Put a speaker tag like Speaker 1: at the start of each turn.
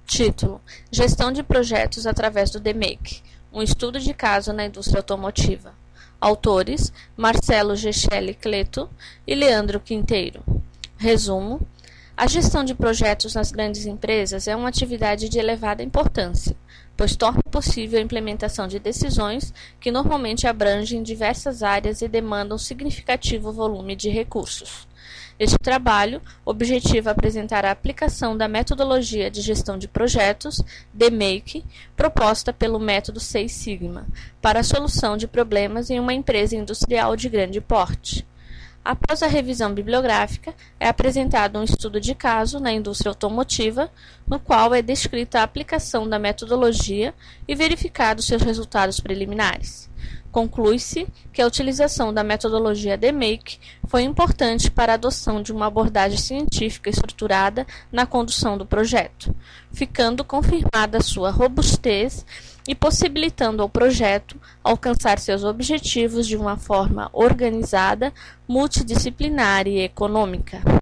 Speaker 1: Título: Gestão de projetos através do DMAIC, um estudo de caso na indústria automotiva. Autores: Marcelo Gechelli Cleto e Leandro Quinteiro. Resumo: a gestão de projetos nas grandes empresas é uma atividade de elevada importância, pois torna possível a implementação de decisões que normalmente abrangem diversas áreas e demandam significativo volume de recursos. Este trabalho objetiva apresentar a aplicação da metodologia de gestão de projetos, DMAIC, proposta pelo método Seis Sigma, para a solução de problemas em uma empresa industrial de grande porte. Após a revisão bibliográfica, é apresentado um estudo de caso na indústria automotiva, no qual é descrita a aplicação da metodologia e verificados seus resultados preliminares. Conclui-se que a utilização da metodologia DMAIC foi importante para a adoção de uma abordagem científica estruturada na condução do projeto, ficando confirmada sua robustez e possibilitando ao projeto alcançar seus objetivos de uma forma organizada, multidisciplinar e econômica.